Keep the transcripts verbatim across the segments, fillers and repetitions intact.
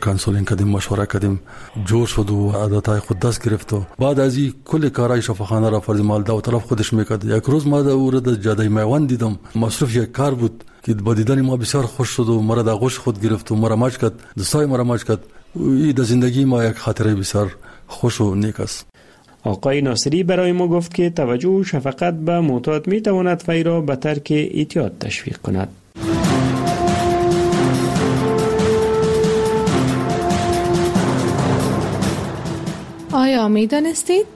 کانسولینگ کردیم، مشوره کردیم، جور شد و عادتهای خود دست گرفت و بعد از این کل کارهای شفاخانه را فرض مال دو طرف خودش میکرد. یک روز ما او را در جاده میوان دیدم، مصروف یک کار بود که با دیدن ما بسیار خوش شد و مرا در آغوش خود گرفت و مرا ماچ کرد، دستای مرا ماچ کرد. این در زندگی ما یک خاطره بسیار خوش و نیک است. آقای ناصری برای ما گفت که توجه و شفقت به معتاد می تواند وی را به ترک اعتیاد تشویق کند. آیا می دانستید؟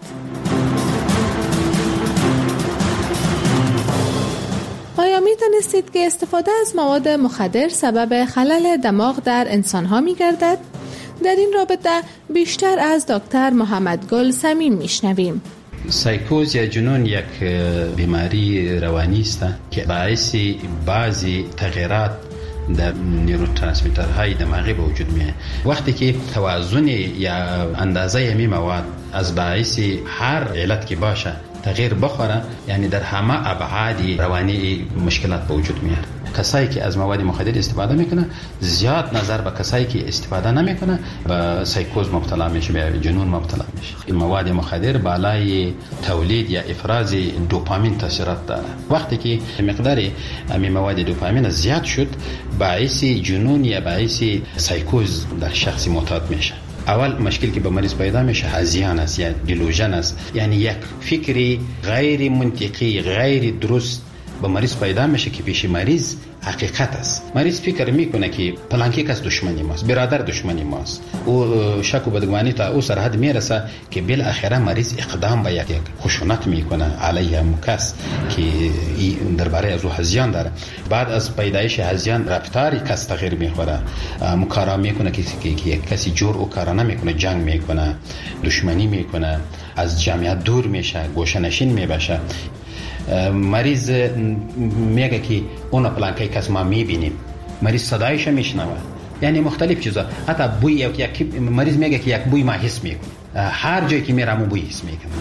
آیا می دانستید که استفاده از مواد مخدر سبب خلل دماغ در انسان‌ها می گردد؟ در این رابطه بیشتر از دکتر محمد گل صمیم میشنویم. سایکوز یا جنون یک بیماری روانی است که باعث بعضی تغییرات در نیوروترانسمیترهای دماغی به وجود میاد. وقتی که توازن یا اندازه یمی مواد از باعث هر علت که باشه تغییر بخوره، یعنی در همه ابعاد روانی مشکلات به وجود میاد. کسایی که از مواد مخدر استفاده میکنه زیاد نظر به کسایی که استفاده نمیکنه به سایکوز مبتلا میشه، به جنون مبتلا میشه. این مواد مخدر بالای تولید یا افراز دوپامین تاثیرات داره. وقتی که مقدار این مواد دوپامین زیاد شد باعث جنون یا باعث سایکوز در شخص معتاد میشه. اول مشکل که به مریض پیدا میشه هذیان است یا دیلوژن است، یعنی یک فکری غیر منطقی غیر درست به مریض پیدا میشه که پیش مریض حقیقت است. مریض فکر میکنه که پلانکی کس دشمنی ماست، برادر دشمنی ماست، او شک و بدگمانی تا او سرحد میرسه که بالاخره مریض اقدام به یک خشونت میکنه علیه هم کس که درباره از او هذیان داره. بعد از پیدایش هذیان رفتاری کس تغییر میخوره، مکارا میکنه که یک کسی جور او کارا نمیکنه، جنگ میکنه، دشمنی میکنه، از جمعیت دور میشه، گوشه نشین میبشه. مریض میگه که اون پلانکای کس ما میبینیم، مریض صدایش میشنوه، یعنی مختلف چیزا. حتی بوی یک مریض میگه که یک بوی ما حس میکنه، هر جایی که میرم بوی حس میکنه.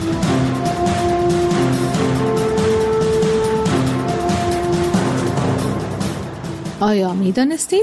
آیا میدانستید؟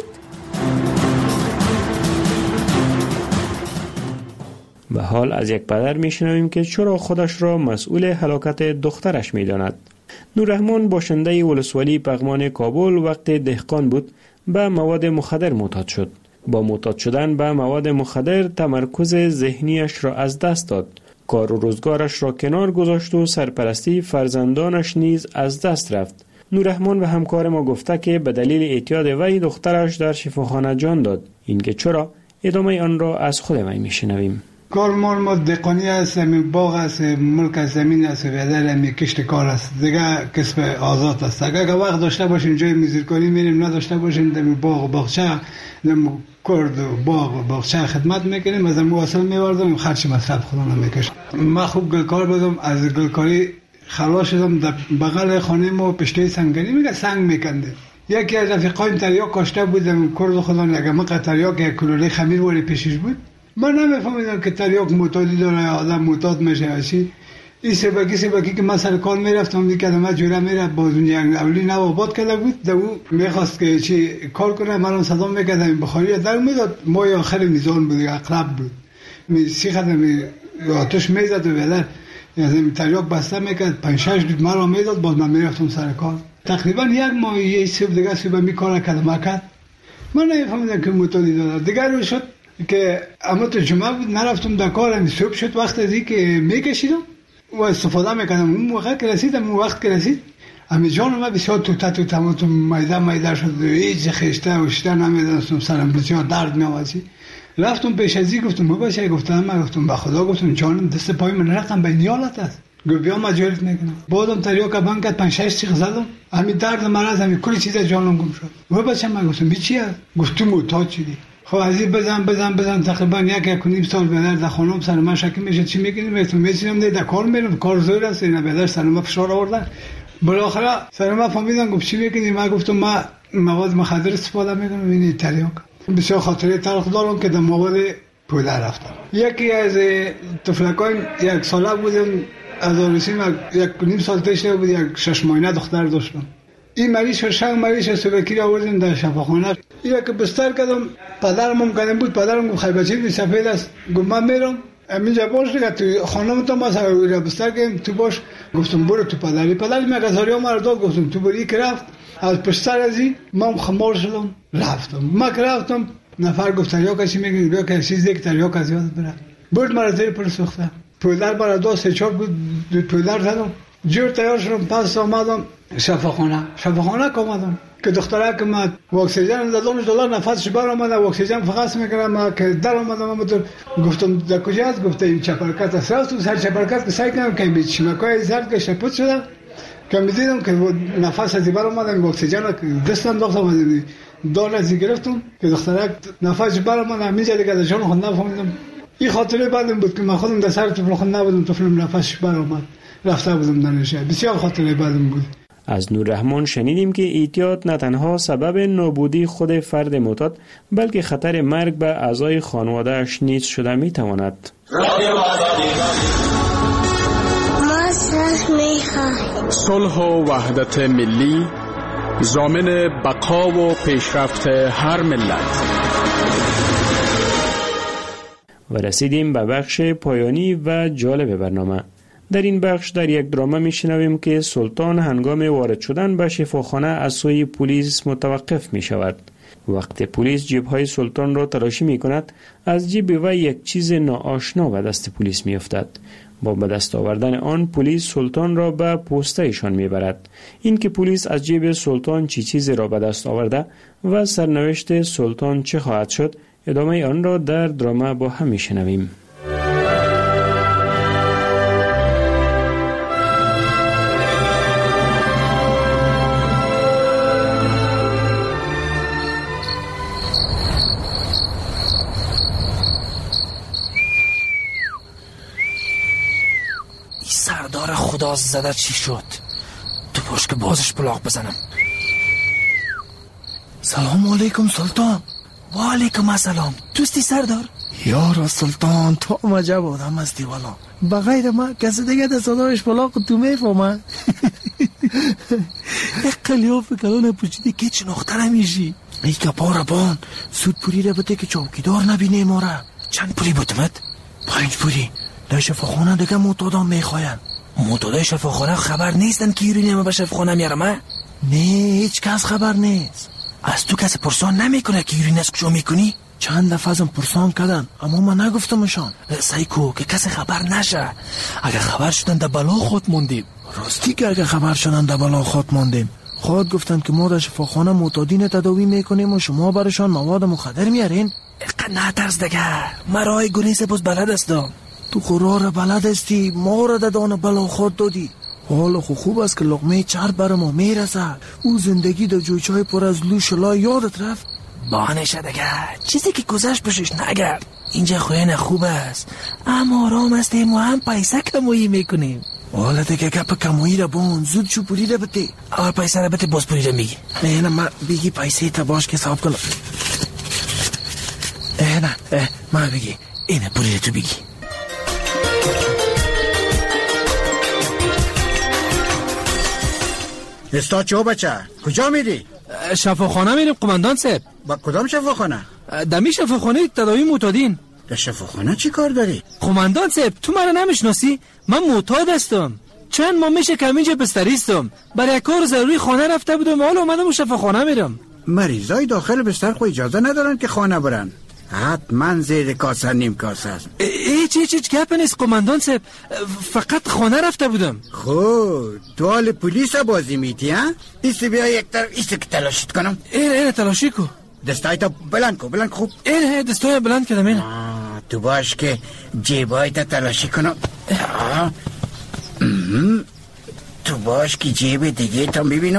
به حال از یک پدر میشنویم که چرا خودش را مسئول هلاکت دخترش میداند. نوررحمان باشنده ولسوالی پغمان کابل وقت دهقان بود به مواد مخدر معتاد شد. با معتاد شدن به مواد مخدر تمرکز ذهنیش را از دست داد. کار و روزگارش را کنار گذاشت و سرپرستی فرزندانش نیز از دست رفت. نوررحمان و همکار ما گفته که به دلیل اعتیاد وی دخترش در شفاخانه جان داد. اینکه چرا؟ ادامه آن را از خود وی میشنویم. کار مال ما دقانی است، همین باغ است، ملک از زمین است و بیادر همین کشت کار است، دیگه کسب آزاد است. اگر وقت داشته باشیم جای میزیرکاری میریم، نداشته باشیم در باغ و باغچه در کرد و باغ و باغچه خدمت میکنیم، از مواصل میوردم، خرچ مصرف خودم میکشم. من خوب گلکار بودم، از گلکاری خلاص شدم. در بغل خانه ما پشته سنگری میگه سنگ میکنده. یکی از رفیقایم تریاک کاشته بودم، کرد خودم اگه من تریاک یک کلوله خمیر ولی پیشش بود. من نمیفهمیدم که تریاک معتادی داره، آدم معتاد میشه هستی. این سبکی سبکی که من سر کار میرفتم دیگه کدامه جوره میرفت، باز اون جنگ اولی نو آباد کرده بود، در او میخواست که چی کار کنه، من صدا میکردم بخاری در میداد. مای آخر میزان بود، اقرب بود، می سی خدم آتش میزد و ولر یعنی تریاک بسته میکرد، پنج شش لیتر مرا میداد، باز من میرفتم سر کار. تقریبا یک ماه یه صبح دیگه صبح می کار کردم کرد. من نمیفهمیدم که معتادی داره. دیگه رو شد که اما تو جمعه بود نرفتم در کارم. صبح شد وقت ازی که میکشیدم و استفاده میکردم. اون موقع که رسیدم، اون وقت که رسید امی جانم بسیار توته توته تو میده میده شد، هیچ خشته و شته نمیدونستم، سرم بسیار درد میآمد. رفتم پیش ازی گفتم بابا، گفتم من گفتم به خدا، گفتم جانم دست پای من رقم به نیالت است، گفت بیا مجالت میکنم. بعدم تریاک بند کرد، پنج شش چیخ زدم، همین درد مرض همین کلی چیز جانم گم شد. بابا چه من گفتم بی چیه؟ گفت تو معتاد شدی. خب ازی بزن بزن بزن تقریبا یک یک و نیم سال به در خانم سر من شکی میشه چی میگین میتونم میشینم در کار میرم، کار زور است، اینا به در سر من فشار آوردن. بالاخره سر من فهمیدن گفت چی میگین؟ من گفتم من مواد مخدر استفاده میکنم. این تریاک بسیار خاطره تلخ دارم که در مواد پوله رفتم. یکی از طفلکان یک ساله بودم، از آرسیم یک نیم سال تشته بود، یک شش ماهینه دختر داشتم. این مریض و شنگ مریض سبکی را آوردیم در شفاخانه. یا که بستر کردم، پدرم هم کردم بود، پدرم گفت خیبچی سفید است، گفت من میرم همینجا باش دیگه تو خانم تو ما سر بستر کردیم تو باش. گفتم برو تو پدری پدری من گزاریا ما را داد، گفتم تو بری که رفت از پشتر ازی من خمار شدم رفتم. ما که رفتم نفر گفت یا کسی میگه یا کسی دیگه تر یا کسی یاد بره برد مرا زیر پر سوخته پولر برا دو سه چهار بود دو پولر زدم جور تیار شدم. پس آمدم شفاخانه شفاخانه که آمدم که دختره که من اکسیژن دادمش دلار نفسش بر آمده اکسیژن فقط میکردم. ما که در آمدم من گفتم در کجا است؟ گفته این چپرکت است. راست سر چپرکت که سعی کردم که بیت شمکای زرد که شپوت شده که میدیدم که نفس از بر آمده اکسیژن دستم داشتم دار از گرفتم که دختره نفسش بر آمده همینجا دیگه جان خود نفهمیدم. این خاطره بعدم بود که من خودم در سر طفل خود نبودم، طفلم نفسش بر آمد رفته بودم در نشه. بسیار خاطره بعدم بود. از نور رحمان شنیدیم که اعتیاد نه تنها سبب نابودی خود فرد معتاد بلکه خطر مرگ به اعضای خانواده‌اش نیز شده میتواند. صلح و وحدت ملی ضامن بقا و پیشرفت هر ملت. و رسیدیم به بخش پایانی و جالب برنامه. در این بخش در یک درامه میشنویم که سلطان هنگام وارد شدن به شفاخانه از سوی پلیس متوقف می شود. وقت پلیس جیب‌های سلطان را تلاشی می کند، از جیب وی یک چیز ناآشنا به دست پلیس می افتد. با به دست آوردن آن پلیس سلطان را به پوسته ایشان می برد. این که پلیس از جیب سلطان چی چیزی را به دست آورده و سرنوشت سلطان چه خواهد شد، ادامه آن را در درامه با هم می شنویم. سردار خدا زده چی شد؟ تو باش که بازش بلاغ بزنم. سلام علیکم سلطان. و علیکم السلام. دوستی سردار؟ یارا سلطان تو مجب آدم هستی والا. بغیر ما کسی دیگه در صدایش بلاغ تو میفهمه. یک قلیاف کلان پوچیده که چناختر همیشی. ای که پارا بان سود پوری را بده که چوکیدار نبینه ما را. چند پوری بودمت؟ پنج پوری. در شفاخانه دیگه معتادان میخواین. معتادای شفاخانه خبر نیستن که یوری نمه به شفاخانه میارم؟ نه هیچ کس خبر نیست. از تو کسی پرسان نمیکنه که یوری نست کجا میکنی؟ چند دفعه ازم پرسان کردن اما من نگفتمشان. سایکو که کسی خبر نشه. اگه خبر شدن در بلا خود موندیم. راستی که اگه خبر شدن در بلا خود موندیم. خود گفتن که ما در شفاخانه معتادین تداوی میکنیم و شما برشان مواد مخدر میارین. نه ترس دیگه. مرای گریز باز بلد استم. تو قرار بلد استی ما را دادان بلا خود دادی. حالا خو خوب است که لقمه چرب بر ما میرسه. او زندگی در جویچای پر از لو شلا یادت رفت. بانشه دیگه. چیزی که گذشت بشش نگرد. اینجا خوین خوب است اما آرام استیم و هم پیسه کمویی میکنیم. حالا دیگه گپ کمویی را بون زود چو پوری را بده. اول پیسه را بده باز پوری را میگی. نه نه من بگی پیسه تا باش که حساب کنم. نه نه من بگی اینه پوری را تو بگی. استاد چه بچه؟ کجا میری؟ شفاخانه میریم قماندان صاحب. با کدام شفاخانه؟ دمی شفاخانه تداوی معتادین. در شفاخانه چی کار داری؟ قماندان صاحب تو مرا نمیشناسی؟ من معتاد هستم. چند ماه میشه که همینجا بستریستم. برای کار ضروری خانه رفته بودم حالا اومدم شفاخانه میرم. مریضای داخل بستر خو اجازه ندارن که خانه برن. حتما زیر کاسه نیم کاسه است. هیچ هیچ هیچ گپ نیست قماندان صاحب. فقط خانه رفته بودم. خب تو حال پلیس بازی میتی ها؟ ایست بیا یک طرف ایست که تلاشیت کنم. این این تلاشی کو. دستای تا بلند کو بلند خوب. این دستای بلند کردم این. تو باش که جیبای تا تلاشی کنم. تو باش که جیب دیگه تا ببینم.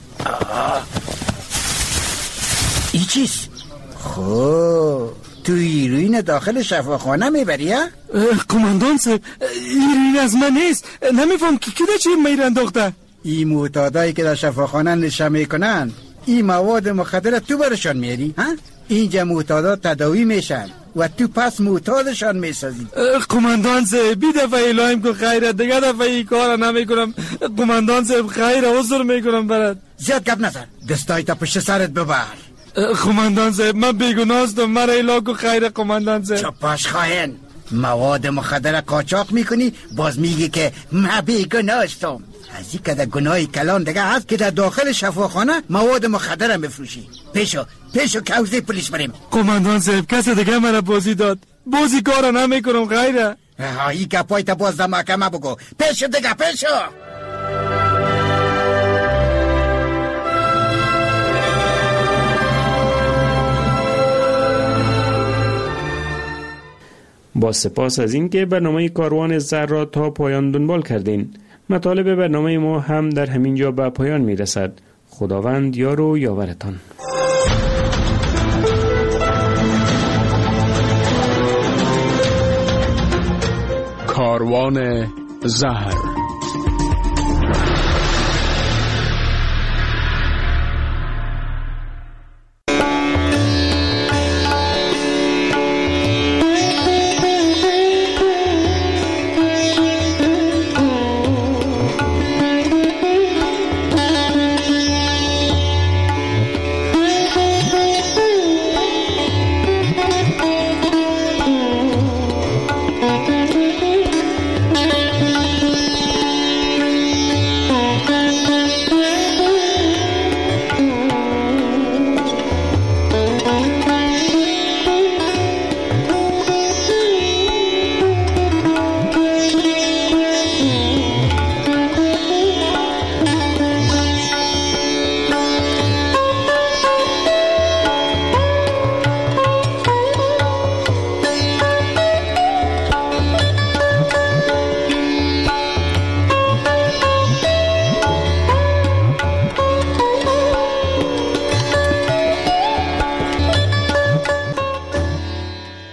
ای چیز؟ خب تو ایروین داخل شفاخانه میبری ها؟ قماندان صاحب ایروین از من نیست. نمیفهم که کده چی میرن دختر. این معتادایی که در شفاخانه نشه میکنن این مواد مخدر تو برشان میاری ها؟ اینجا معتادا تداوی میشن و تو پس معتادشان میسازی. قماندان صاحب بی دفعه الهیم که خیره، دیگه دفعه این کار نمی کنم. قماندان صاحب خیره، عذر میکنم برات. زیاد گپ نزن، دستای تا پشت سرت ببر. قماندان صاحب من بیگناه هستم، مرا اله که خیره قماندان صاحب. چپاش خائن، مواد مخدر قاچاق میکنی باز میگی که من بیگناه هستم. از این کده گناهی کلان دیگه هست که در داخل شفاخانه مواد مخدر بفروشی. پیشو پیشو کوزه پلیس بریم. قماندان صاحب کس دیگه مرا بازی داد، بازی کارا نمیکنم غیره. هایی گپای تا باز در محکمه بگو. پیشو دیگه پیشو. با سپاس از اینکه برنامه کاروان زهر را تا پایان دنبال کردین. مطالب برنامه ما هم در همین جا به پایان می رسد. خداوند یار و یاورتان. کاروان زهر.